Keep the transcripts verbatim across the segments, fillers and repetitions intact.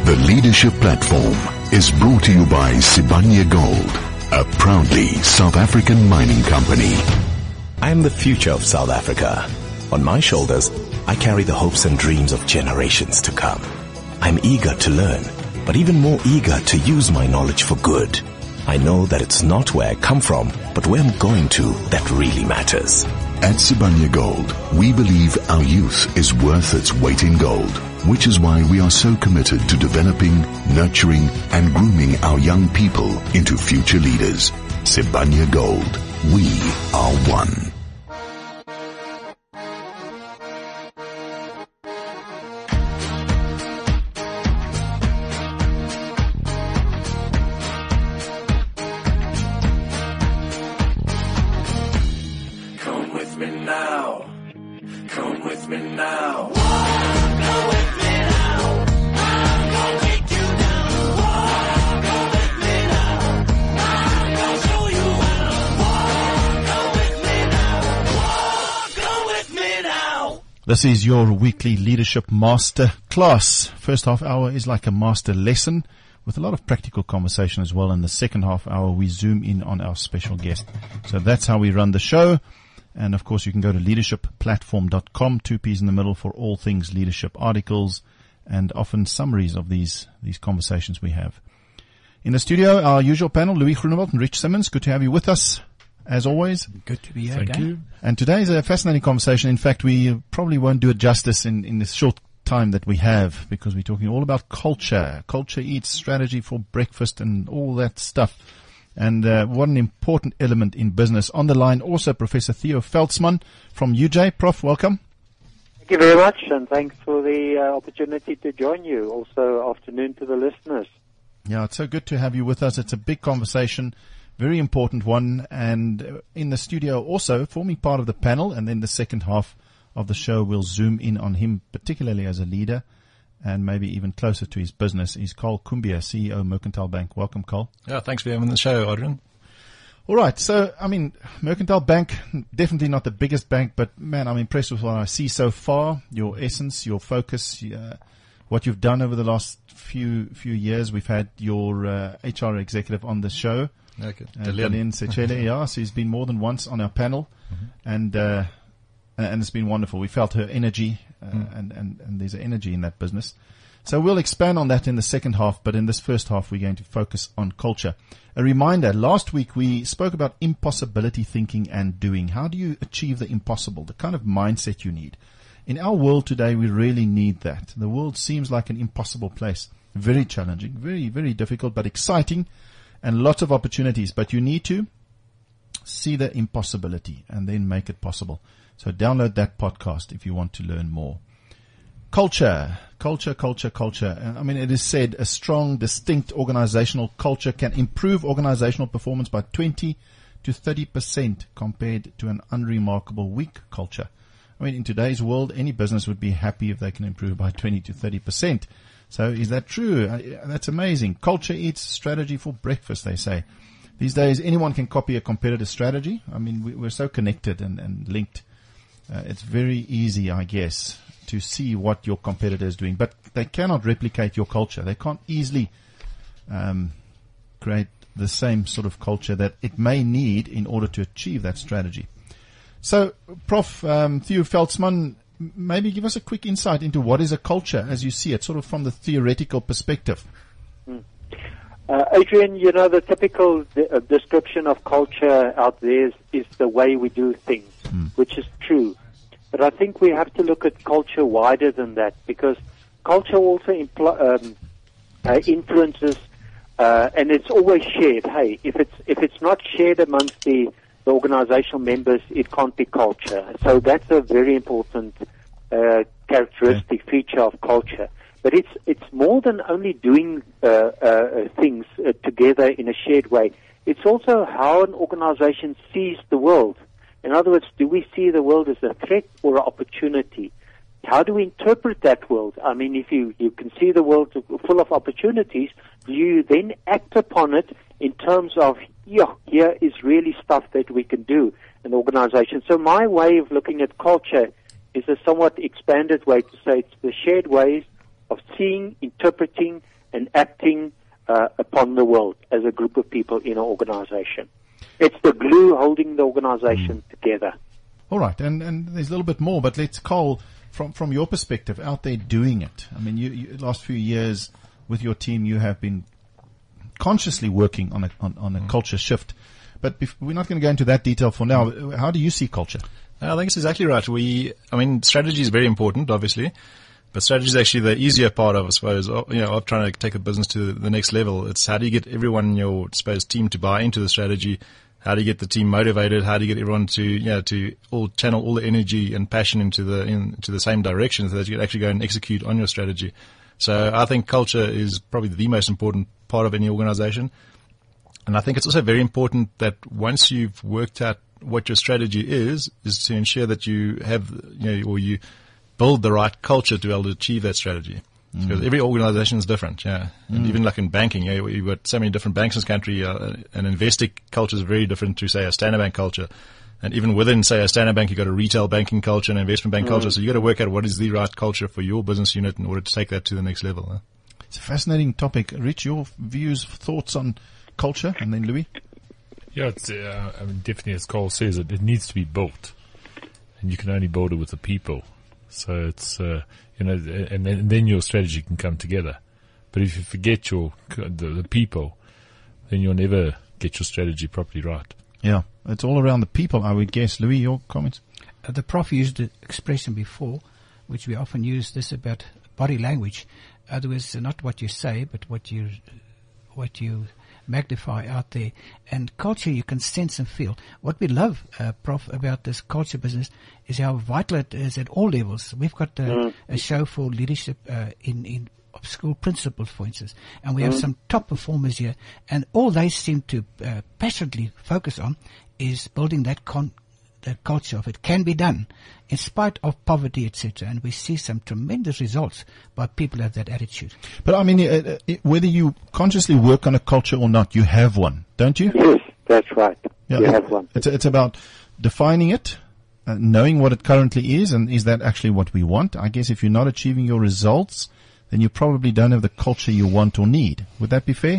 The Leadership Platform is brought to you by Sibanye Gold, a proudly South African mining company. I am the future of South Africa. On my shoulders, I carry the hopes and dreams of generations to come. I'm eager to learn, but even more eager to use my knowledge for good. I know that it's not where I come from, but where I'm going to that really matters. At Sibanye Gold, we believe our youth is worth its weight in gold, which is why we are so committed to developing, nurturing, and grooming our young people into future leaders. Sibanye Gold, we are one. This is your weekly leadership master class. First half hour is like a master lesson with a lot of practical conversation as well. In the second half hour, we zoom in on our special guest. So that's how we run the show. And of course, you can go to leadership platform dot com, two P's in the middle, for all things leadership articles and often summaries of these, these conversations we have. In the studio, our usual panel, Louis Groenewald and Rich Simmons. Good to have you with us. As always. Good to be here. Thank again. you. And today is a fascinating conversation. In fact, we probably won't do it justice in, in this short time that we have, because we're talking all about culture. Culture eats strategy for breakfast and all that stuff. And uh, what an important element in business. On the line also Professor Theo Veldsman from U J. Prof, welcome. Thank you very much, and thanks for the uh, opportunity to join you. Also, afternoon to the listeners. Yeah, it's so good to have you with us. It's a big conversation. Very important one, and in the studio also, forming part of the panel, and then the second half of the show we'll zoom in on him, particularly as a leader, and maybe even closer to his business, is Carl Kumbia, C E O, Mercantile Bank. Welcome, Carl. Yeah, thanks for having the show, Adrian. All right, so, I mean, Mercantile Bank, definitely not the biggest bank, but, man, I'm impressed with what I see so far, your essence, your focus, uh, what you've done over the last few few years. We've had your uh, H R executive on the show. Okay. Uh, Delian Sechele, yeah, so he's been more than once on our panel, mm-hmm. and uh, and it's been wonderful. We felt her energy, uh, mm. and, and, and there's an energy in that business. So we'll expand on that in the second half, but in this first half we're going to focus on culture. A reminder, last week we spoke about impossibility thinking and doing. How do you achieve the impossible, the kind of mindset you need? In our world today, we really need that. The world seems like an impossible place. Very challenging, very, very difficult, but exciting. And lots of opportunities, but you need to see the impossibility and then make it possible. So download that podcast if you want to learn more. Culture, culture, culture, culture. I mean, it is said a strong, distinct organizational culture can improve organizational performance by twenty to thirty percent compared to an unremarkable weak culture. I mean, in today's world, any business would be happy if they can improve by twenty to thirty percent. So is that true? Uh, that's amazing. Culture eats strategy for breakfast, they say. These days, anyone can copy a competitor's strategy. I mean, we, we're so connected and, and linked. Uh, it's very easy, I guess, to see what your competitor is doing. But they cannot replicate your culture. They can't easily um, create the same sort of culture that it may need in order to achieve that strategy. So, Prof Um, Theo Veldsman, maybe give us a quick insight into what is a culture as you see it, sort of from the theoretical perspective. Mm. Uh, Adrian, you know, the typical de- uh, description of culture out there is, is the way we do things, mm. which is true. But I think we have to look at culture wider than that, because culture also impl- um, uh, influences, uh, and it's always shared. Hey, if it's if it's not shared amongst the the organizational members, it can't be culture. So that's a very important uh, characteristic yeah. feature of culture. But it's it's more than only doing uh, uh, things uh, together in a shared way. It's also how an organization sees the world. In other words, do we see the world as a threat or an opportunity? How do we interpret that world? I mean, if you, you can see the world full of opportunities, do you then act upon it in terms of, yeah, here is really stuff that we can do in the organization. So my way of looking at culture is a somewhat expanded way to say it's the shared ways of seeing, interpreting, and acting uh, upon the world as a group of people in an organization. It's the glue holding the organization mm. together. All right, and, and there's a little bit more, but let's, Cole, from from your perspective, out there doing it. I mean, you, you last few years with your team, you have been consciously working on a on, on a mm. culture shift. But bef- we're not going to go into that detail for now. How do you see culture? I think it's exactly right. We, I mean, strategy is very important, obviously, but strategy is actually the easier part of, I suppose, you know, of trying to take a business to the next level. It's how do you get everyone in your, I suppose, team to buy into the strategy? How do you get the team motivated? How do you get everyone to, you know, to all channel all the energy and passion into the, into the same direction so that you can actually go and execute on your strategy? So I think culture is probably the most important part of any organization. And I think it's also very important that once you've worked out what your strategy is, is to ensure that you have, you know, or you build the right culture to be able to achieve that strategy. Mm. Because every organization is different, yeah. And mm. even like in banking, yeah, you've got so many different banks in this country. Uh, an investing culture is very different to, say, a Standard Bank culture. And even within, say, a Standard Bank, you've got a retail banking culture and an investment bank mm. culture. So you've got to work out what is the right culture for your business unit in order to take that to the next level. Huh? It's a fascinating topic. Rich, your views, thoughts on culture, and then Louis? Yeah, it's, uh, I mean, definitely, as Cole says, it, it needs to be built. And you can only build it with the people. So it's, uh, you know, and, and then your strategy can come together. But if you forget your, the, the people, then you'll never get your strategy properly right. Yeah, it's all around the people, I would guess. Louis, your comments? Uh, the Prof used the expression before, which we often use this about body language. Other words, not what you say, but what you, what you magnify out there. And culture you can sense and feel. What we love, uh, Prof, about this culture business is how vital it is at all levels. We've got uh, mm. a show for leadership uh, in, in of school principals, for instance, and we have mm. some top performers here, and all they seem to uh, passionately focus on is building that con- that culture of it can be done in spite of poverty, et cetera. And we see some tremendous results by people who have that attitude. But I mean, uh, uh, whether you consciously work on a culture or not, you have one, don't you? Yes, that's right. Yeah, you it, have one. It's, it's about defining it, uh, knowing what it currently is, and is that actually what we want? I guess if you're not achieving your results, then you probably don't have the culture you want or need. Would that be fair?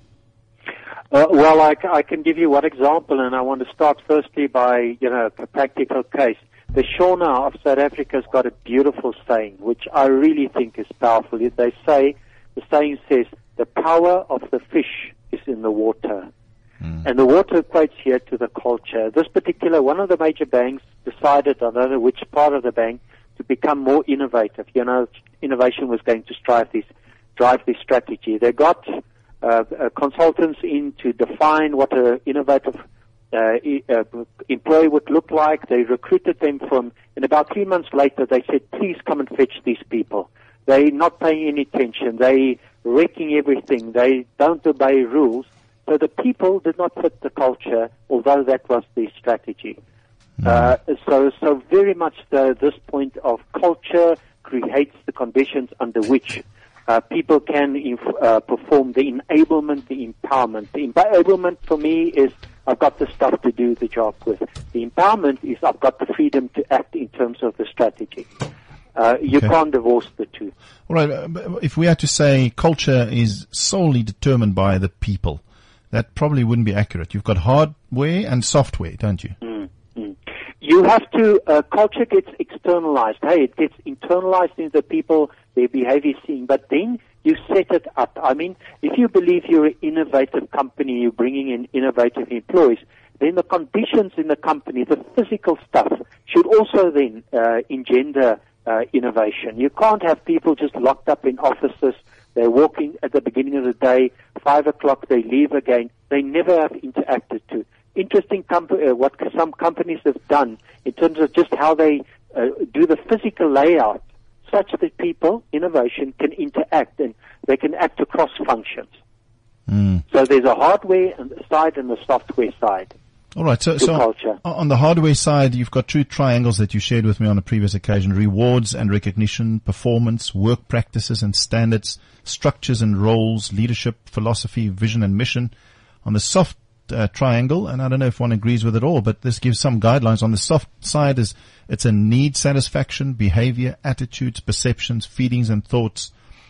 Uh, well, I, I can give you one example, and I want to start firstly by, you know, a practical case. The Shona of South Africa has got a beautiful saying, which I really think is powerful. They say, the saying says, the power of the fish is in the water. Mm. And the water equates here to the culture. This particular, one of the major banks decided, I don't know which part of the bank, to become more innovative. You know, innovation was going to drive this, drive this strategy. They got uh, uh, consultants in to define what an innovative uh, e- uh, employee would look like. They recruited them from, and about three months later, they said, please come and fetch these people. They're not paying any attention. They're wrecking everything. They don't obey rules. So the people did not fit the culture, although that was the strategy. Uh, so, so very much the, this point of culture creates the conditions under which uh, people can inf- uh, perform the enablement, the empowerment. The enablement for me is I've got the stuff to do the job with. The empowerment is I've got the freedom to act in terms of the strategy. Uh, you okay. can't divorce the two. All right. If we had to say culture is solely determined by the people, that probably wouldn't be accurate. You've got hardware and software, don't you? Mm. You have to, uh, culture gets externalized. Hey, it gets internalized into the people, their behavior seeing, but then you set it up. I mean, if you believe you're an innovative company, you're bringing in innovative employees, then the conditions in the company, the physical stuff, should also then uh, engender uh, innovation. You can't have people just locked up in offices. They're walking at the beginning of the day, five o'clock, they leave again. They never have interacted to. Interesting comp- uh, what some companies have done in terms of just how they uh, do the physical layout, such that people, innovation, can interact and they can act across functions. Mm. So there's a hardware side and a software side. All right. So, so culture. On the hardware side, you've got two triangles that you shared with me on a previous occasion: rewards and recognition, performance, work practices and standards, structures and roles, leadership, philosophy, vision and mission. On the soft Uh, triangle, and I don't know if one agrees with it all, but this gives some guidelines. On the soft side is it's a need satisfaction, behavior, attitudes, perceptions, feelings and thoughts,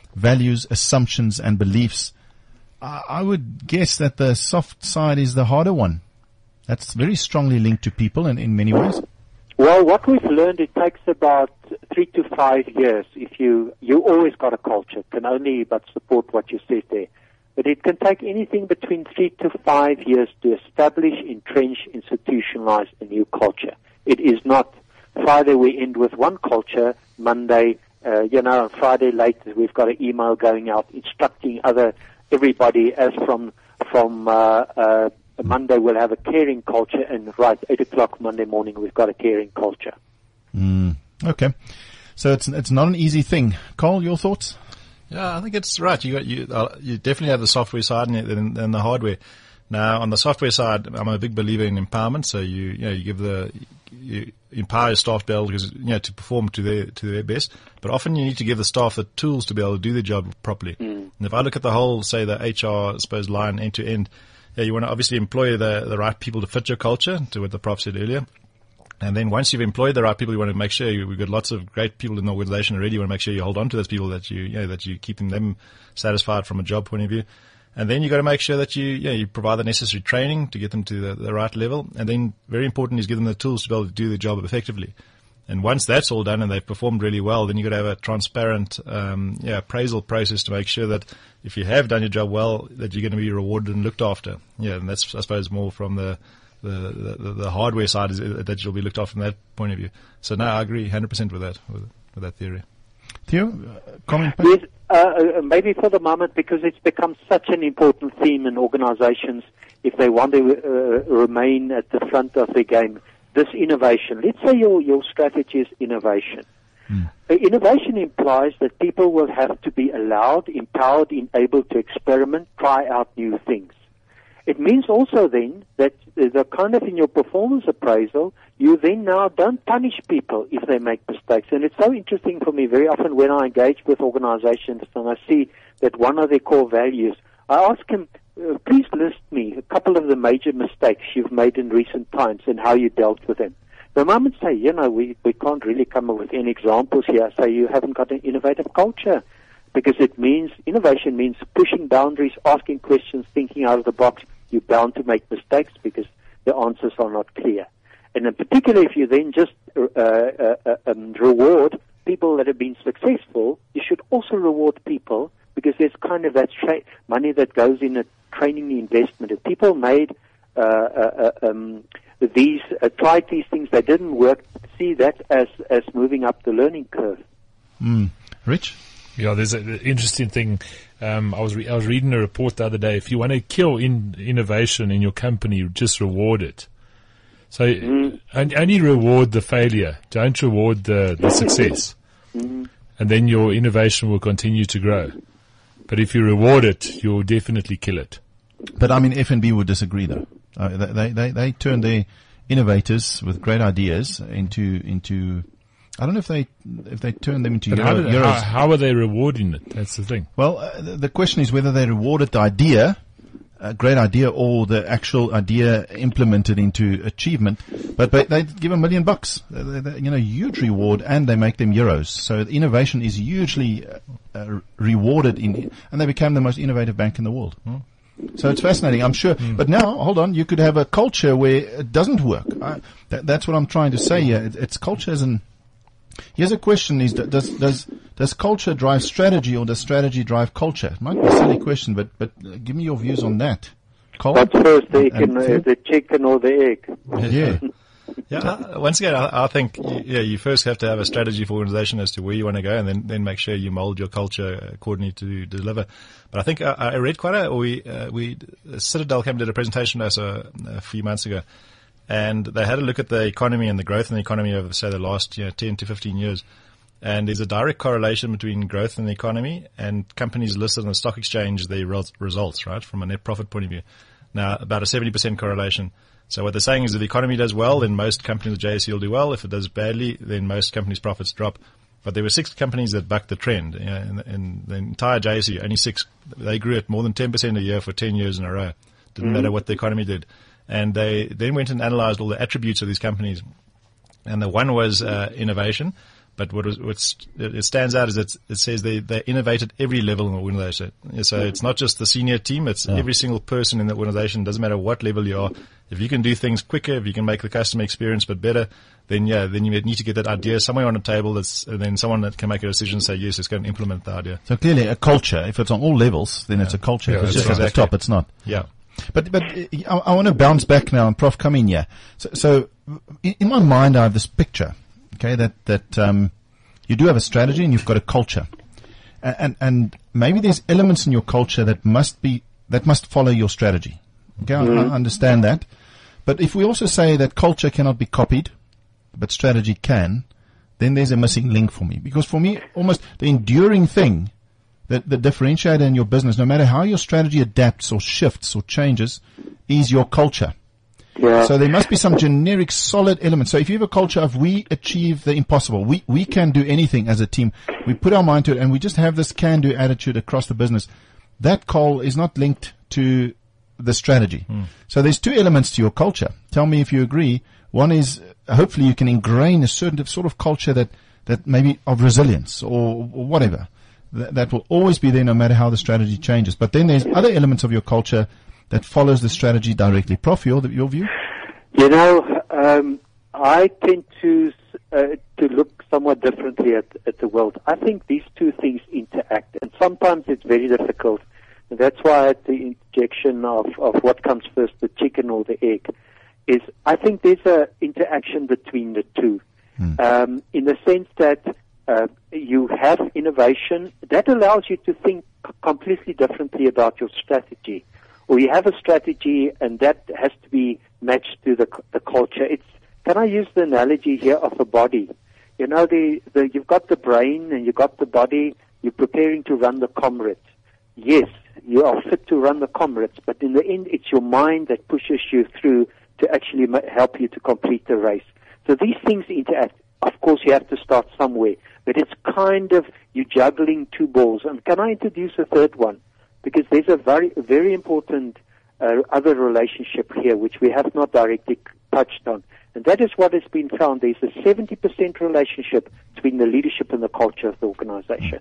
values, assumptions, and beliefs. I, I would guess that the soft side is the harder one. That's very strongly linked to people in, in many ways. Well, what we've learned, it takes about three to five years. If you, you always got a culture, can only but support what you said there. But it can take anything between three to five years to establish, entrench, institutionalize a new culture. It is not Friday we end with one culture, Monday, uh, you know, on Friday late we've got an email going out instructing other, everybody as from, from, uh, uh, Monday we'll have a caring culture, and right, eight o'clock Monday morning we've got a caring culture. Mm, okay. So it's, it's not an easy thing. Cole, your thoughts? Yeah, I think it's right. You got, you, uh, you definitely have the software side and, and, and the hardware. Now, on the software side, I'm a big believer in empowerment. So you, you know, you give the, you empower your staff to be able to, you know, to perform to their, to their best. But often you need to give the staff the tools to be able to do their job properly. Mm. And if I look at the whole, say, the H R, I suppose, line end to end, yeah, you want to obviously employ the, the right people to fit your culture, to what the prof said earlier. And then once you've employed the right people, you want to make sure you, we've got lots of great people in the organization already. You want to make sure you hold on to those people, that you, you know, that you keeping them satisfied from a job point of view. And then you got to make sure that you, you know, you provide the necessary training to get them to the, the right level. And then very important is give them the tools to be able to do the job effectively. And once that's all done and they've performed really well, then you got to have a transparent, um, yeah, appraisal process to make sure that if you have done your job well, that you're going to be rewarded and looked after. Yeah, and that's, I suppose, more from the, the, the, the hardware side, is that you'll be looked after from that point of view. So no, I agree one hundred percent with that, with, with that theory. Theo, uh, comment? Yes, uh, maybe for the moment, because it's become such an important theme in organizations, if they want to uh, remain at the front of the game, this innovation. Let's say your, your strategy is innovation. Mm. Uh, innovation implies that people will have to be allowed, empowered, enabled to experiment, try out new things. It means also then that the kind of in your performance appraisal, you then now don't punish people if they make mistakes. And it's so interesting for me very often when I engage with organizations and I see that one of their core values, I ask them, uh, please list me a couple of the major mistakes you've made in recent times and how you dealt with them. The moment say, you know, we, we can't really come up with any examples here, say you haven't got an innovative culture. Because it means, innovation means pushing boundaries, asking questions, thinking out of the box. You're bound to make mistakes because the answers are not clear. And in particular, if you then just uh, uh, uh, um, reward people that have been successful, you should also reward people because there's kind of that tra- money that goes in a training investment. If people made uh, uh, uh, um, these, uh, tried these things that didn't work, see that as, as moving up the learning curve. Mm. Rich? Yeah, there's an interesting thing. Um, I was re- I was reading a report the other day. If you want to kill in innovation in your company, just reward it. So mm. and only reward the failure. Don't reward the, the success. Mm. And then your innovation will continue to grow. But if you reward it, you'll definitely kill it. But I mean, F N B would disagree, though. Uh, they they they turn their innovators with great ideas into into. I don't know if they if they turn them into Euro, how, did, how, how are they rewarding it? That's the thing. Well, uh, the, the question is whether they rewarded the idea, a great idea, or the actual idea implemented into achievement. But, but they give a million bucks, they, they, you know, huge reward, and they make them euros. So the innovation is hugely uh, uh, rewarded, in, and they became the most innovative bank in the world. Hmm. So it's fascinating, I'm sure. Mm. But now, hold on, you could have a culture where it doesn't work. I, that, that's what I'm trying to say here. It, it's culture as an. Here's a question: Is does does does culture drive strategy, or does strategy drive culture? It might be a silly question, but but uh, give me your views on that. Cole? What's first, the, egg and, uh, the chicken or the egg? Yeah. Yeah. Uh, once again, I, I think you, yeah, you first have to have a strategy for organization as to where you want to go, and then then make sure you mold your culture accordingly to deliver. But I think I, I read quite a. Or we uh, we Citadel came and did a presentation to us a, a few months ago. And they had a look at the economy and the growth in the economy over, say, the last you know, ten to fifteen years. And there's a direct correlation between growth in the economy and companies listed on the stock exchange, their results, right, from a net profit point of view. Now, about a seventy percent correlation. So what they're saying is if the economy does well, then most companies at J S E will do well. If it does badly, then most companies' profits drop. But there were six companies that bucked the trend. You know, in, in the entire J S E, only six, they grew at more than ten percent a year for ten years in a row. Didn't mm-hmm. matter what the economy did. And they then went and analyzed all the attributes of these companies. And the one was uh, innovation. But what was, what's, it stands out is that it says they, they innovate at every level in the organization. So it's not just the senior team, it's Yeah. every single person in the organization. Doesn't matter what level you are. If you can do things quicker, if you can make the customer experience but better, then yeah, then you need to get that idea somewhere on the table that's, and then someone that can make a decision and say, yes, let's go and implement the idea. So clearly a culture, if it's on all levels, then it's a culture. Yeah, if it's that's just at the exactly. top, it's not. Yeah. But but uh, I, I want to bounce back now, and Prof, come in here. So, so in, in my mind, I have this picture, okay, that that um, you do have a strategy and you've got a culture, and, and and maybe there's elements in your culture that must be that must follow your strategy. Okay, I, I understand that, but if we also say that culture cannot be copied, but strategy can, then there's a missing link for me. Because for me, almost the enduring thing, the, the differentiator in your business, no matter how your strategy adapts or shifts or changes, is your culture. Yeah. So there must be some generic solid element. So if you have a culture of we achieve the impossible, we, we can do anything as a team, we put our mind to it and we just have this can-do attitude across the business, that call is not linked to the strategy. Mm. So there's two elements to your culture. Tell me if you agree. One is uh, hopefully you can ingrain a certain sort of culture that, that maybe of resilience or, or whatever. Th- that will always be there no matter how the strategy changes. But then there's other elements of your culture that follows the strategy directly. Prof, your, your view? You know, um, I tend to uh, to look somewhat differently at, at the world. I think these two things interact, and sometimes it's very difficult. And that's why at the interjection of, of what comes first, the chicken or the egg, is I think there's a interaction between the two, hmm. um, in the sense that uh, you have innovation that allows you to think c- completely differently about your strategy. Or you have a strategy and that has to be matched to the, the culture. It's, can I use the analogy here of a body? You know, the, the, you've got the brain and you've got the body, you're preparing to run the Comrades. Yes, you are fit to run the Comrades, but in the end it's your mind that pushes you through to actually ma- help you to complete the race. So these things interact. Of course you have to start somewhere, but it's kind of, you're juggling two balls. And can I introduce a third one? Because there's a very, very important uh, other relationship here which we have not directly touched on. And that is what has been found. There's a seventy percent relationship between the leadership and the culture of the organization.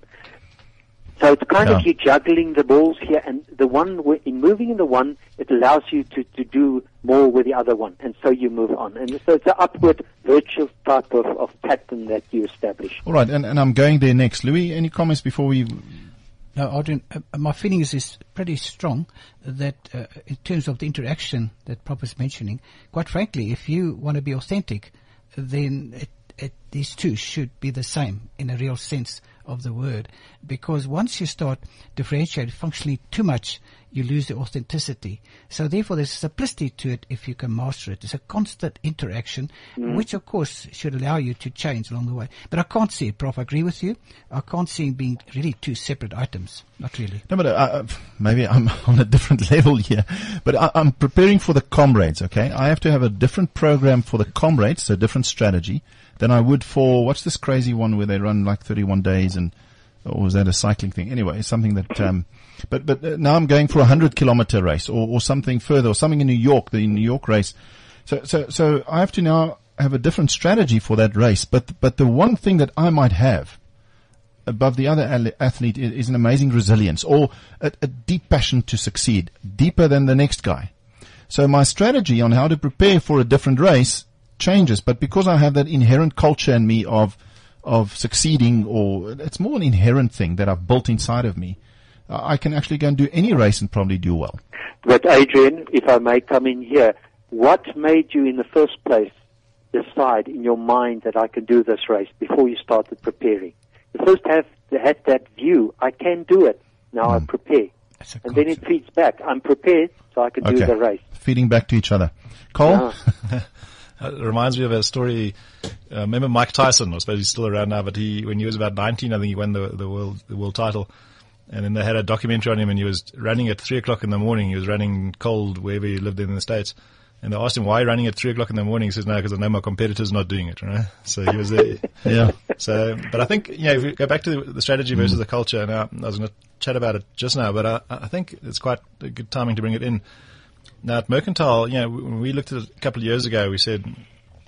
So it's kind yeah. of you juggling the balls here, and the one, in moving in the one, it allows you to, to do more with the other one, and so you move on. And so it's an upward virtual type of, of pattern that you establish. All right, and, and I'm going there next. Louis, any comments before we... No, Adrian, uh, my feeling is, is pretty strong that uh, in terms of the interaction that Prof is mentioning, quite frankly, if you want to be authentic, then it, it, these two should be the same in a real sense of the word. Because once you start differentiating functionally too much, you lose the authenticity. So therefore there's simplicity to it if you can master it. It's a constant interaction, mm. which of course should allow you to change along the way. But I can't see it, Prof. I agree with you. I can't see it being really two separate items. Not really. No, but uh, maybe I'm on a different level here. But I, I'm preparing for the Comrades, okay? I have to have a different program for the Comrades, so different strategy, than I would for, what's this crazy one where they run like thirty-one days and, or was that a cycling thing? Anyway, it's something that, um, but, but uh, now I'm going for a hundred kilometer race or, or something further or something in New York, the New York race. So, so, so I have to now have a different strategy for that race. But, but the one thing that I might have above the other athlete is, is an amazing resilience or a, a deep passion to succeed, deeper than the next guy. So my strategy on how to prepare for a different race changes, but because I have that inherent culture in me of of succeeding, or it's more an inherent thing that I've built inside of me, uh, I can actually go and do any race and probably do well. But Adrian, if I may come in here, what made you in the first place decide in your mind that I can do this race before you started preparing? You first have to have that view, I can do it, now mm. I prepare. And then it feeds back, I'm prepared so I can okay. do the race. Feeding back to each other. Cole? Yeah. It reminds me of a story. Uh, remember Mike Tyson? I suppose he's still around now, but he, when he was about nineteen, I think he won the, the world, the world title. And then they had a documentary on him, and he was running at three o'clock in the morning. He was running cold wherever he lived in the States. And they asked him, why are you running at three o'clock in the morning? He says, no, because I know my competitor's not doing it, right? So he was there. yeah. So, but I think, you know, if we go back to the, the strategy versus mm. the culture, and I, I was going to chat about it just now, but I, I think it's quite a good timing to bring it in. Now at Mercantile, you know, when we looked at it a couple of years ago, we said,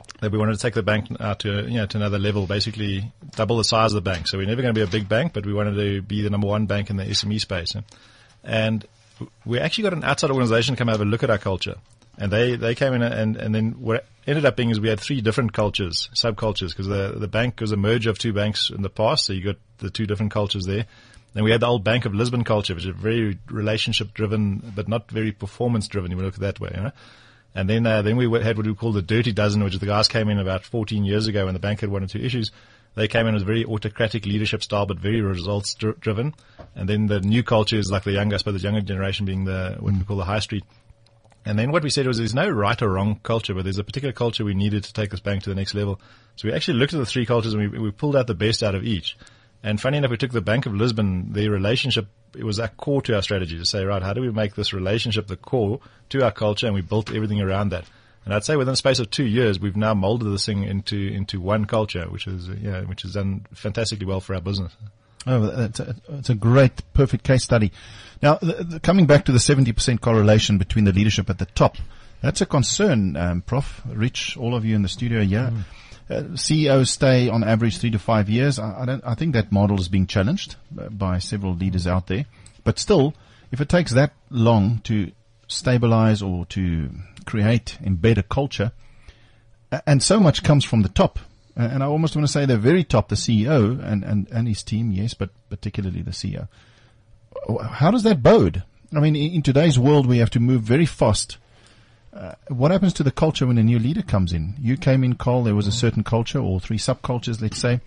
that we wanted to take the bank out to, you know, to another level, basically double the size of the bank. So we're never going to be a big bank, but we wanted to be the number one bank in the S M E space. And we actually got an outside organization come have a look at our culture. And they, they came in and, and then what ended up being is we had three different cultures, subcultures, because the, the bank was a merger of two banks in the past. So you got the two different cultures there. Then we had the old Bank of Lisbon culture, which is very relationship driven, but not very performance driven. You would look at it that way, you know? And then, uh, then we had what we call the Dirty Dozen, which the guys came in about fourteen years ago when the bank had one or two issues. They came in with very autocratic leadership style, but very results dri- driven. And then the new culture is like the younger, I suppose the younger generation being the, what we call the high street. And then what we said was there's no right or wrong culture, but there's a particular culture we needed to take this bank to the next level. So we actually looked at the three cultures and we, we pulled out the best out of each. And funny enough, we took the Bank of Lisbon, their relationship, it was that core to our strategy to say, right, how do we make this relationship the core to our culture? And we built everything around that. And I'd say within the space of two years, we've now molded this thing into, into one culture, which is, yeah, which has done fantastically well for our business. Oh, it's a, it's a great, perfect case study. Now, the, the, coming back to the seventy percent correlation between the leadership at the top, that's a concern, um, Prof Rich, all of you in the studio here. Mm. Uh, C E Os stay on average three to five years. I, I don't, I think that model is being challenged by several leaders out there. But still, if it takes that long to stabilize or to create, embed a culture, and so much comes from the top, and I almost want to say the very top, the C E O and, and, and his team, yes, but particularly the C E O. How does that bode? I mean, in today's world, we have to move very fast. Uh, what happens to the culture when a new leader comes in? You came in, Cole, there was a certain culture or three subcultures, let's say.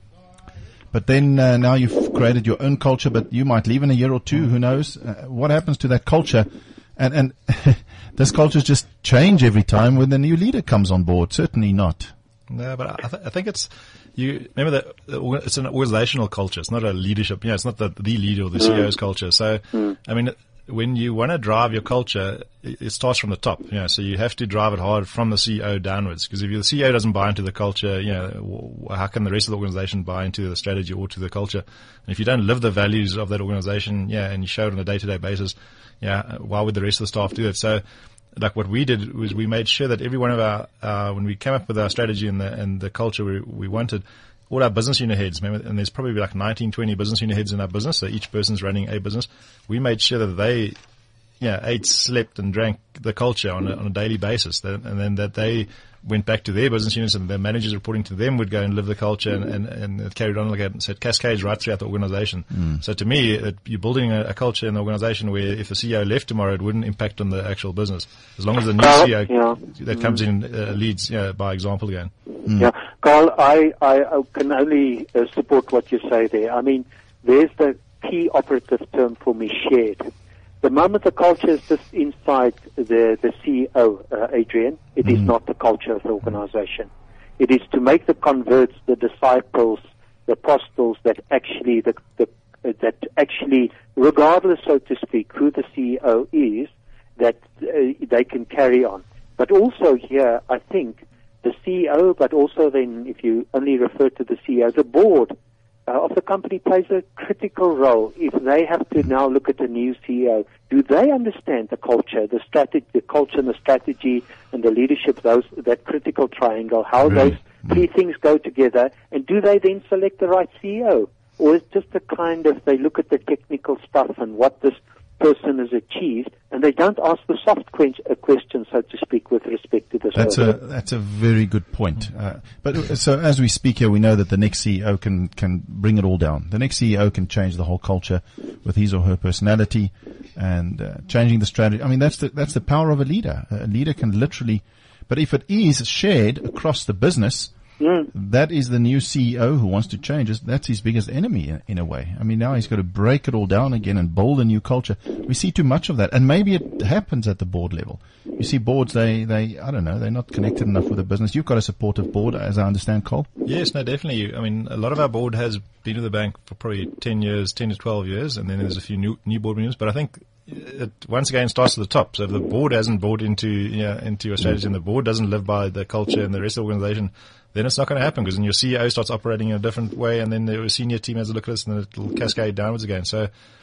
But then uh, now you've created your own culture, but you might leave in a year or two, who knows? Uh, what happens to that culture? And, and does cultures just change every time when the new leader comes on board? Certainly not. No, but I, th- I think it's, you remember that it's an organizational culture. It's not a leadership, you know, it's not the, the leader or the C E O's culture. So, I mean, when you want to drive your culture, it, it starts from the top, you know, so you have to drive it hard from the C E O downwards. Because if the C E O doesn't buy into the culture, you know, how can the rest of the organization buy into the strategy or to the culture? And if you don't live the values of that organization, yeah, and you show it on a day-to-day basis, yeah, why would the rest of the staff do it? So, like what we did was we made sure that every one of our, uh, when we came up with our strategy and the, and the culture we, we wanted, all our business unit heads, remember, and there's probably like nineteen, twenty business unit heads in our business, so each person's running a business. We made sure that they, yeah, ate, slept and drank the culture on a, on a daily basis, that, and then that they went back to their business units and their managers reporting to them would go and live the culture and, and, and it carried on like that. So it cascades right throughout the organization. Mm. So to me, it, you're building a, a culture in the organization where if the C E O left tomorrow, it wouldn't impact on the actual business. As long as the new Carl, C E O yeah. that comes in uh, leads, you know, by example again. Mm. Yeah, Carl, I, I can only uh, support what you say there. I mean, there's the key operative term for me, shared. The moment the culture is just inside the, the C E O, uh, Adrian, it mm. is not the culture of the organization. It is to make the converts, the disciples, the apostles that actually, the, the, uh, that actually, regardless, so to speak, who the C E O is, that uh, they can carry on. But also here, I think, the C E O, but also then, if you only refer to the C E O, the board Uh, of the company plays a critical role. If they have to now look at a new C E O, do they understand the culture, the strategy, the culture and the strategy and the leadership, those, that critical triangle, how really? those three things go together, and do they then select the right C E O? Or is it just a kind of, they look at the technical stuff and what this person has achieved, and they don't ask the soft que- uh, question, so to speak, with respect to this. That's a that's a very good point. Uh, but uh, so as we speak here, we know that the next C E O can can bring it all down. The next C E O can change the whole culture with his or her personality and uh, changing the strategy. I mean, that's the that's the power of a leader. A leader can literally, but if it is shared across the business. Mm. That is the new C E O who wants to change. That's his biggest enemy in, in a way. I mean, now he's got to break it all down again and build a new culture. We see too much of that. And maybe it happens at the board level. You see boards, they, they, I don't know, they're not connected enough with the business. You've got a supportive board, as I understand, Cole. Yes, no, definitely. I mean, a lot of our board has been with the bank for probably ten years, ten to twelve years, and then there's a few new, new board members. But I think it once again starts at the top. So if the board hasn't bought into, you know, into your strategy and the board doesn't live by the culture and the rest of the organization, then it's not going to happen, because then your C E O starts operating in a different way, and then the senior team has a look at this, and then it'll cascade downwards again. So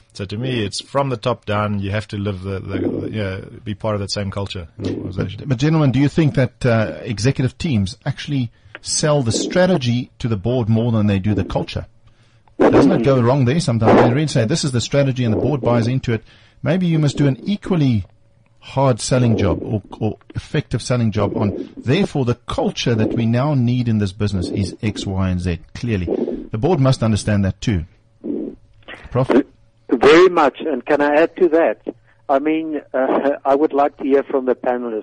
So to me, it's from the top down. You have to live the, the, the you know, be part of that same culture in the organization. But, but gentlemen, do you think that uh, executive teams actually sell the strategy to the board more than they do the culture? Doesn't it go wrong there sometimes? They really say, this is the strategy and the board buys into it. Maybe you must do an equally hard selling job or, or effective selling job on, therefore the culture that we now need in this business is X, Y, and Z. Clearly. The board must understand that too. Prof? Very much. And can I add to that? I mean, uh, I would like to hear from the panelists.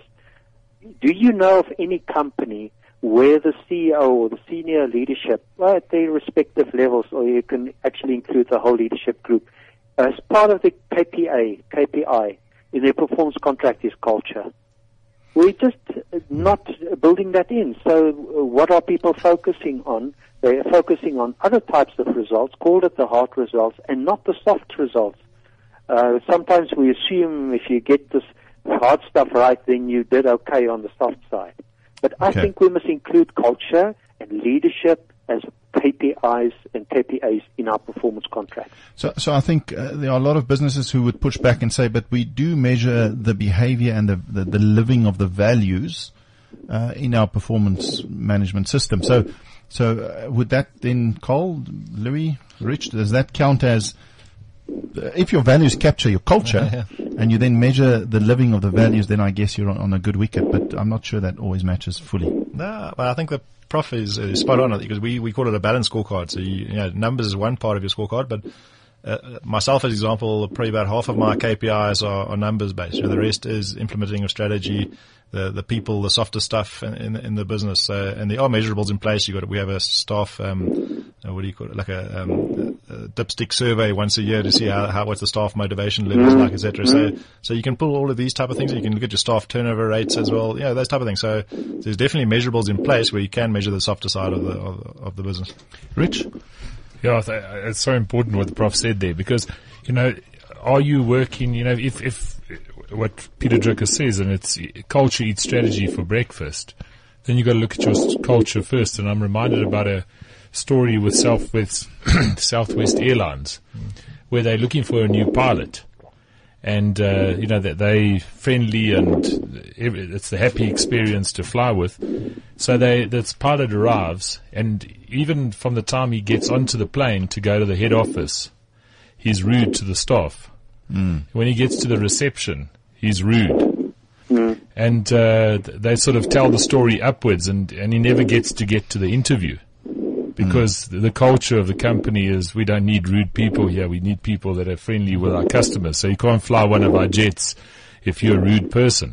Do you know of any company where the C E O or the senior leadership, well, at their respective levels, or you can actually include the whole leadership group, as part of the K P A, K P I, in their performance contract is culture? We're just not building that in. So what are people focusing on? They're focusing on other types of results, call it the hard results, and not the soft results. Uh, sometimes we assume if you get this hard stuff right, then you did okay on the soft side. But I Okay. think we must include culture and leadership as K P Is and K P As in our performance contract. So, so I think uh, there are a lot of businesses who would push back and say, but we do measure the behavior and the, the, the living of the values uh, in our performance management system. So, so uh, would that then, Cole, Louis, Rich, does that count as, uh, if your values capture your culture and you then measure the living of the values, then I guess you're on, on a good wicket, but I'm not sure that always matches fully. No, but I think the Prof is, is spot on because we, we call it a balance scorecard. So you, you know, numbers is one part of your scorecard, but uh, myself as example, probably about half of my K P Is are, are numbers based. You know, the rest is implementing of strategy, the the people, the softer stuff in in, in the business. So, and there are measurables in place. You got we have a staff um, uh, what do you call it, like a, um, a, a dipstick survey once a year to see how, how what's the staff motivation levels like, et cetera. So so you can pull all of these type of things. You can look at your staff turnover rates as well. Yeah, those type of things. So there's definitely measurables in place where you can measure the softer side of the of, of the business. Rich? Yeah, th- it's so important what the Prof said there because, you know, are you working, you know, if, if what Peter Drucker says, and it's culture eats strategy for breakfast, then you've got to look at your culture first. And I'm reminded about a story with Southwest, Southwest Airlines where they're looking for a new pilot. And, uh, you know, that they friendly and it's the happy experience to fly with. So they, this pilot arrives and even from the time he gets onto the plane to go to the head office, he's rude to the staff. Mm. When he gets to the reception, he's rude. Mm. And, uh, they sort of tell the story upwards and, and he never gets to get to the interview. Because mm. the culture of the company is we don't need rude people here. We need people that are friendly with our customers. So you can't fly one of our jets if you're a rude person.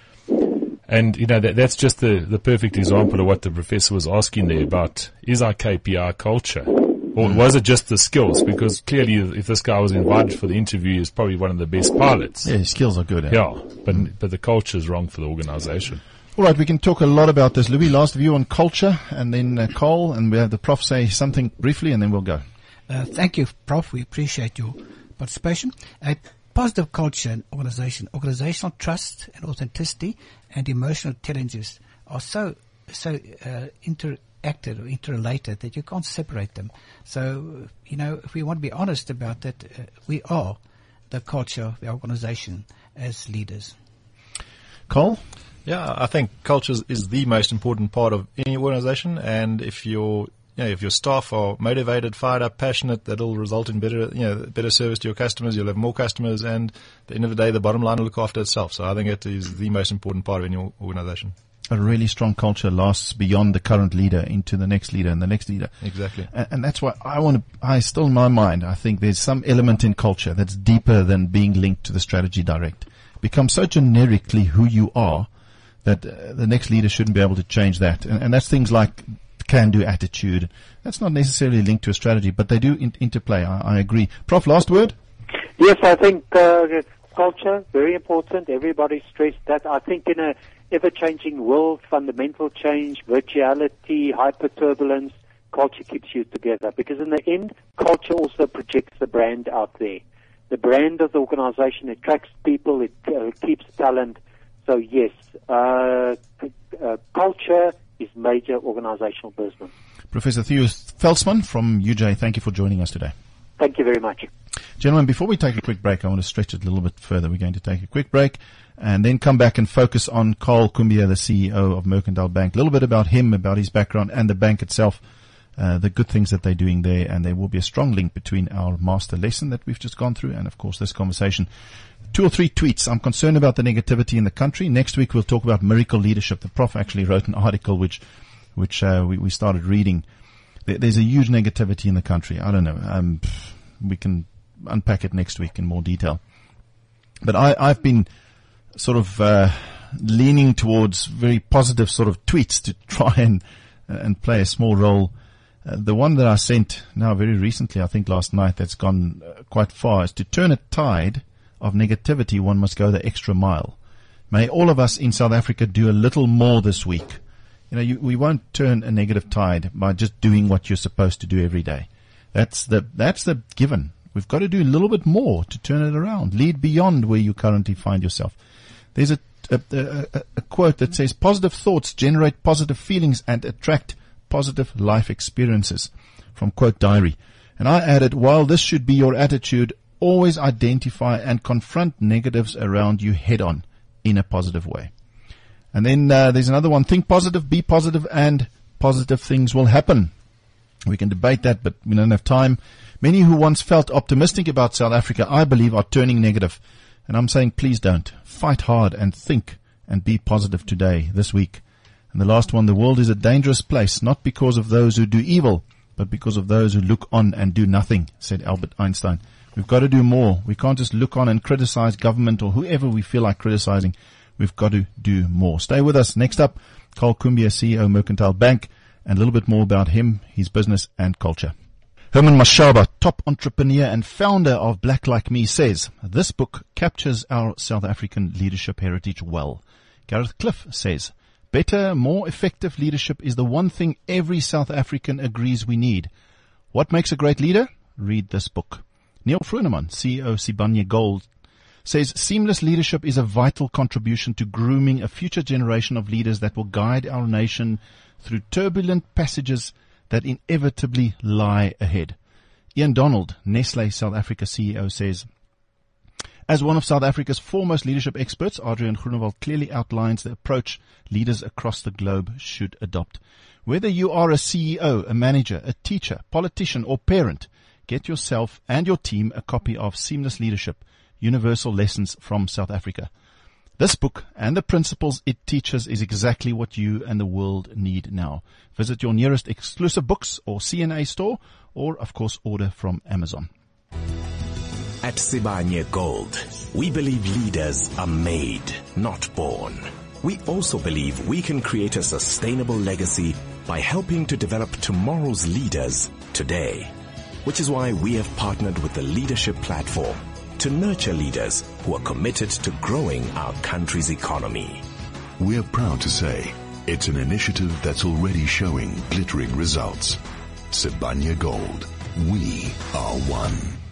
And, you know, that, that's just the, the perfect example of what the professor was asking there about, is our K P I culture? Or was it just the skills? Because clearly if this guy was invited for the interview, he's probably one of the best pilots. Yeah, his skills are good. Eh? Yeah, but, mm. but the culture is wrong for the organization. All right, we can talk a lot about this. Louis, last view on culture, and then uh, Cole, and we have the Prof say something briefly, and then we'll go. Uh, thank you, Prof. We appreciate your participation. A positive culture and organization, organizational trust and authenticity and emotional intelligence are so so uh, interacted or interrelated that you can't separate them. So, you know, if we want to be honest about that, uh, we are the culture of the organization as leaders. Cole? Yeah, I think culture is the most important part of any organization, and if your you know, if your staff are motivated, fired up, passionate, that'll result in better you know better service to your customers. You'll have more customers, and at the end of the day, the bottom line will look after itself. So I think it is the most important part of any organization. A really strong culture lasts beyond the current leader into the next leader and the next leader. Exactly, and, and that's why I want to. I still, in my mind, I think there's some element in culture that's deeper than being linked to the strategy direct. Become so generically who you are that uh, the next leader shouldn't be able to change that. And, and that's things like can-do attitude. That's not necessarily linked to a strategy, but they do in- interplay. I, I agree. Prof, last word? Yes, I think uh, culture, very important. Everybody stressed that. I think in a ever-changing world, fundamental change, virtuality, hyper-turbulence, culture keeps you together. Because in the end, culture also projects the brand out there. The brand of the organization attracts people, it uh, keeps talent. So yes, uh, uh, culture is major organizational business. Professor Theo Veldsman from U J, thank you for joining us today. Thank you very much. Gentlemen, before we take a quick break, I want to stretch it a little bit further. We're going to take a quick break and then come back and focus on Carl Cumbia, the C E O of Mercantile Bank. A little bit about him, about his background and the bank itself, uh, the good things that they're doing there. And there will be a strong link between our master lesson that we've just gone through and, of course, this conversation. Two or three tweets. I'm concerned about the negativity in the country. Next week, we'll talk about miracle leadership. The Prof actually wrote an article which, which, uh, we, we started reading. There, there's a huge negativity in the country. I don't know. Um, we can unpack it next week in more detail. But I, I've been sort of, uh, leaning towards very positive sort of tweets to try and, uh, and play a small role. Uh, the one that I sent now very recently, I think last night, that's gone uh, quite far, is to turn a tide of negativity, one must go the extra mile. May all of us in South Africa do a little more this week. You know, you, we won't turn a negative tide by just doing what you're supposed to do every day. That's the, that's the given. We've got to do a little bit more to turn it around. Lead beyond where you currently find yourself. There's a, a, a, a quote that says, positive thoughts generate positive feelings and attract positive life experiences, from Quote Diary. And I added, while this should be your attitude, always identify and confront negatives around you head on in a positive way. And then uh, there's another one, think positive, be positive, and positive things will happen. We can debate that, but we don't have time. Many who once felt optimistic about South Africa, I believe, are turning negative. And I'm saying, please don't. Fight hard and think and be positive today, this week. And the last one, the world is a dangerous place, not because of those who do evil, but because of those who look on and do nothing, said Albert Einstein. We've got to do more. We can't just look on and criticize government or whoever we feel like criticizing. We've got to do more. Stay with us. Next up, Carl Cumbia, C E O, Mercantile Bank, and a little bit more about him, his business and culture. Herman Mashaba, top entrepreneur and founder of Black Like Me, says, this book captures our South African leadership heritage well. Gareth Cliff says, better, more effective leadership is the one thing every South African agrees we need. What makes a great leader? Read this book. Neil Fruneman, C E O Sibanye Gold, says seamless leadership is a vital contribution to grooming a future generation of leaders that will guide our nation through turbulent passages that inevitably lie ahead. Ian Donald, Nestle South Africa C E O, says, as one of South Africa's foremost leadership experts, Adrian Groenewald clearly outlines the approach leaders across the globe should adopt. Whether you are a C E O, a manager, a teacher, politician, or parent, get yourself and your team a copy of Seamless Leadership, Universal Lessons from South Africa. This book and the principles it teaches is exactly what you and the world need now. Visit your nearest exclusive books or C N A store, or, of course, order from Amazon. At Sibanye Gold, we believe leaders are made, not born. We also believe we can create a sustainable legacy by helping to develop tomorrow's leaders today. Which is why we have partnered with the Leadership Platform to nurture leaders who are committed to growing our country's economy. We're proud to say it's an initiative that's already showing glittering results. Sibanye Gold. We are one.